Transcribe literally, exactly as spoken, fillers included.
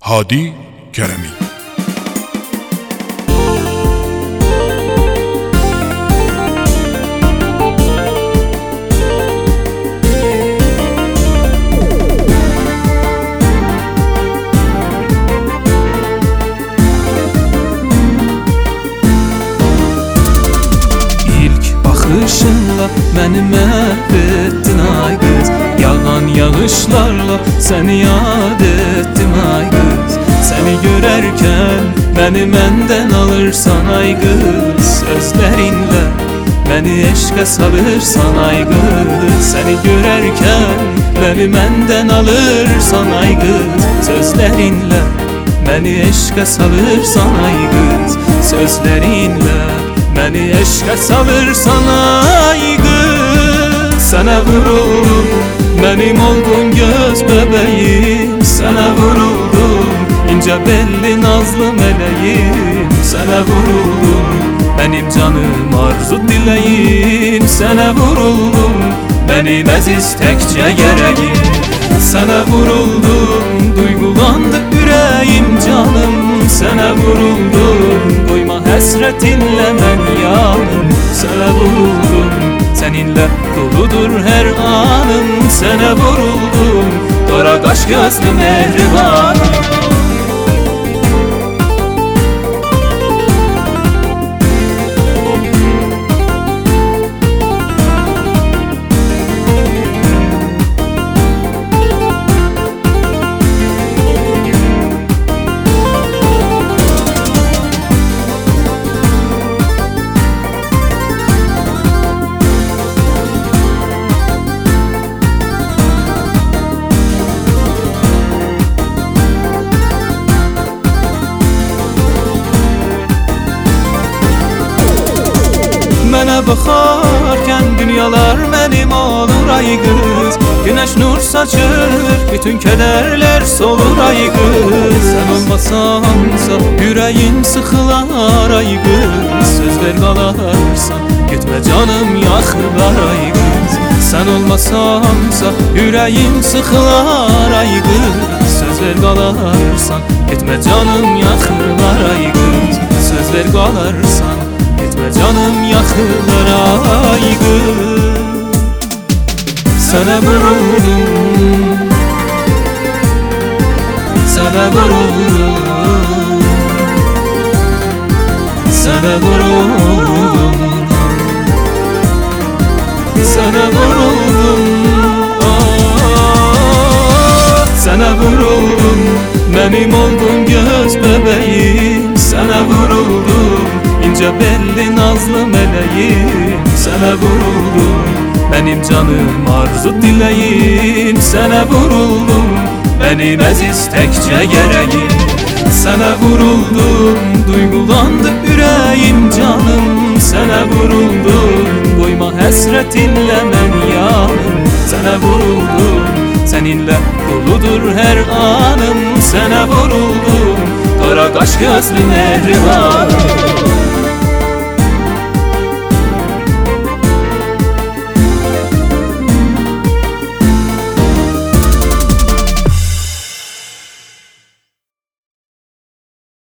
Hadi Keremi. Bakışınla məni məhv ettin ay qız, yağan yağışlarla səni yad etdim ay qız. Səni görərkən məni məndən alırsan ay qız, sözlərinlə məni eşqə salırsan ay qız. Səni görərkən məni məndən alırsan ay qız, sözlərinlə məni eşqə salırsan ay qız. Sözlərinlə məni eşqə salırsan ay qız. Sənə vuruldum, mənim oldun göz bəbəyim. Sənə vuruldum, incə belli nazlı mələyim. Sənə vuruldum, mənim canım arzu diləyim. Sənə vuruldum, mənim əziz təkcə gərəyim. Sənə vuruldum, duygulandı ürəyim canım. Sənə vuruldum, qoyma həsrətinlə mən yanım. Sənə vuruldum, səninlə doludur hər anım. Sənə vuruldum, qara qaş gözlü mehribanım. Mənə baxarkən dünyalar mənim olur ay qız. Günəş nur saçır, bütün kədərlər solur ay qız. Sən olmasansa ürəyim sıxılar ay qız. Söz ver qalarsan, getmə canım yaxılar ay qız. Sən olmasansa ürəyim sıxılar ay qız. Söz ver qalarsan, getmə canım yaxılar ay qız. Söz ver qalarsan, getmə canım yaxılar ay qız. Sənə vuruldum, sənə vuruldum, sənə vuruldum, sənə vuruldum, ah, sənə vuruldum, mənim oldun göz bəbəyim. Sənə vuruldum, incə belli nazlı mələyim. Sənə vuruldum, mənim canım arzu diləyim. Sənə vuruldum, mənim əziz təkcə gərəyim. Sənə vuruldum, duygulandı ürəyim canım. Sənə vuruldum, qoyma həsrətinlə mən yanım. Sənə vuruldum, səninlə doludur hər anım. Sənə vuruldum, qara qaş gözlü mehribanım.